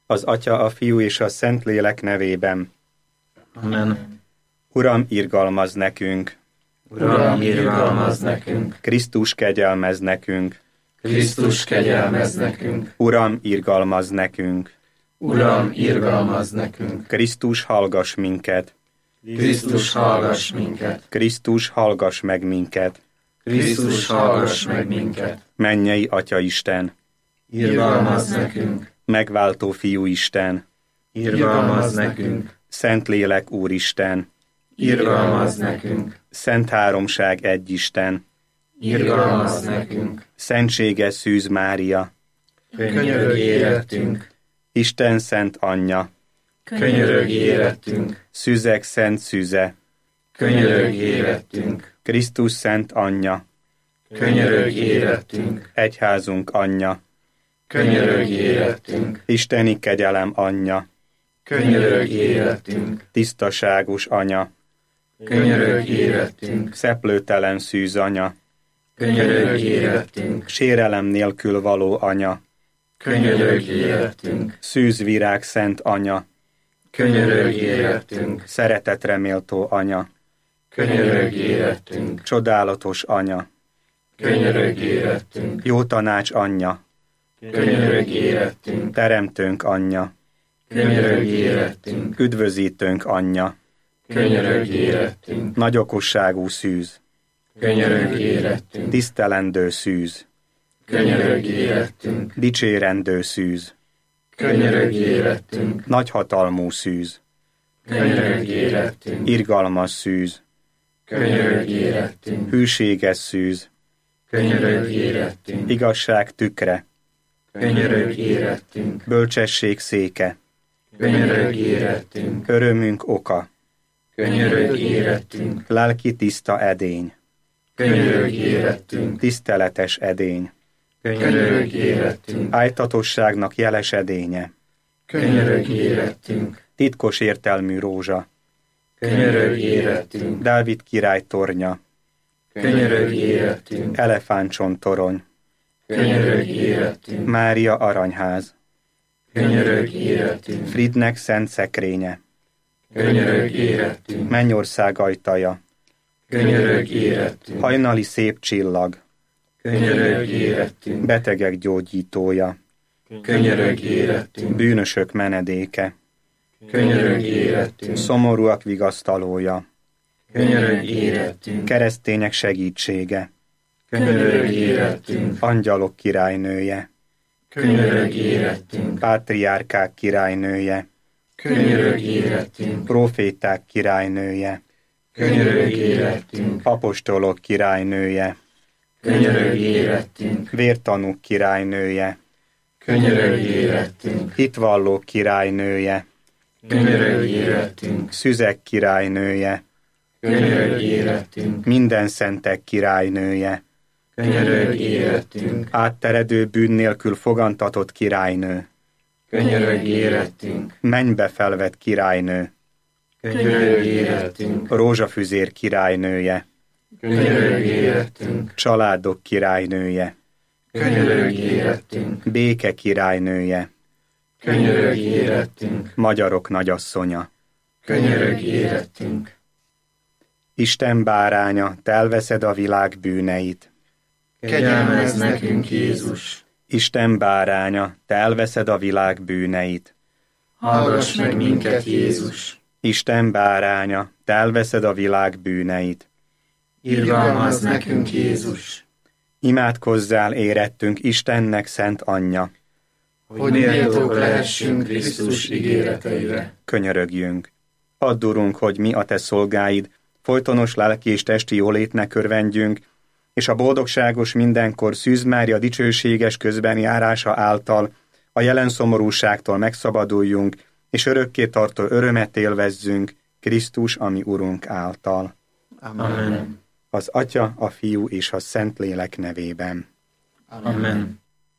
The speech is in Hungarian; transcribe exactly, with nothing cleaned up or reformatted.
Az Atya, a Fiú és a Szentlélek nevében. Amen. Uram, irgalmazz nekünk! Uram, irgalmazz nekünk! Krisztus, kegyelmezz nekünk! Krisztus, kegyelmezz nekünk! Uram, irgalmazz nekünk! Uram, irgalmazz nekünk! Krisztus, hallgass minket! Krisztus, hallgass minket! Krisztus, hallgass meg minket! Krisztus, hallgass meg minket! Mennyei Atya Isten! Irgalmazz nekünk! Megváltó Fiú Isten! Irgalmazz nekünk! Szentlélek Úristen! Irgalmazz nekünk! Szent Háromság egy Isten! Irgalmazz nekünk! Szentséges Szűz Mária! Könyörögj érettünk! Isten Szent Anyja! Könyörögj érettünk! Szüzek Szent Szüze! Könyörögj érettünk! Krisztus Szent Anyja! Könyörögj érettünk! Egyházunk Anyja! Könyörögj érettünk! Isteni kegyelem Anyja! Könyörögj érettünk! Tisztaságos Anya! Könyörögj érettünk! Szeplőtelen Szűz Anya! Könyörögj érettünk! Sérelem nélkül való Anya! Könyörögj érettünk! Szűz Virág Szent Anya! Könyörögj érettünk! Szeretetre méltó Anya! Könyörögj érettünk! Csodálatos Anya! Könyörögj érettünk! Jó tanács Anyja! Könyörögj érettünk! Teremtőnk Anyja! Könyörögj érettünk! Üdvözítőnk Anyja! Könyörögj érettünk! Nagy okosságú Szűz! Könyörögj érettünk! Tisztelendő Szűz! Könyörögj érettünk! Dicsérendő Szűz! Könyörögj érettünk! Nagyhatalmú Szűz! Könyörögj érettünk! Irgalmas Szűz! Könyörögj érettünk! Hűséges Szűz! Könyörögj érettünk! Igazság tükre! Könyörögj érettünk! Bölcsesség széke! Könyörögj érettünk! Örömünk oka! Könyörögj érettünk! Lelki tiszta edény! Könyörögj érettünk! Tiszteletes edény! Könyörögj érettünk! Ájtatosságnak jeles edénye! Könyörögj érettünk! Titkos értelmű rózsa! Könyörögj érettünk! Dávid király tornya! Könyörögj érettünk! Elefántcsontorony! Könyörögj érettünk! Mária aranyház! Könyörögj érettünk! Fridnek szent szekrénye! Könyörögj érettünk! Mennyország ajtaja! Könyörögj érettünk! Hajnali szép csillag! Könyörögj érettünk! Betegek gyógyítója! Könyörögj érettünk! Bűnösök menedéke! Könyörögj érettünk! Szomorúak vigasztalója! Könyörögj érettünk! Keresztények segítsége! Könyörögj érettünk! Angyalok királynője! Könyörögj érettünk! Pátriárkák királynője! Könyörögj érettünk! Proféták királynője! Könyörögj érettünk! Apostolok királynője! Könyörögj érettünk! Vértanúk királynője! Könyörögj érettünk! Hitvallók királynője! Könyörögj érettünk! Szüzek királynője! Könyörögj érettünk! Minden szentek királynője! Könyörögj érettünk! Átteredő bűn nélkül fogantatott királynő! Könyörögj érettünk! Mennybe felvett királynő! Könyörögj érettünk! Rózsafüzér királynője! Könyörögj érettünk! Családok királynője! Könyörögj érettünk! Béke királynője! Könyörögj érettünk! Magyarok nagyasszonya! Könyörögj érettünk! Isten báránya, te elveszed a világ bűneit! Kegyelmezz nekünk, Jézus! Isten báránya, te elveszed a világ bűneit! Hallgass meg minket, Jézus! Isten báránya, te elveszed a világ bűneit! Irgalmazz nekünk, Jézus! Imádkozzál érettünk Istennek szent anyja! Hogy méltók lehessünk Krisztus ígéreteire. Könyörögjünk! Add, Urunk, hogy mi a te szolgáid, folytonos lelki és testi jólétnek örvendjünk, és a boldogságos mindenkor Szűz Mária dicsőséges közbenjárása által a jelen szomorúságtól megszabaduljunk, és örökké tartó örömet élvezzünk Krisztus, ami Urunk által. Amen. Az Atya, a Fiú és a Szentlélek nevében. Amen.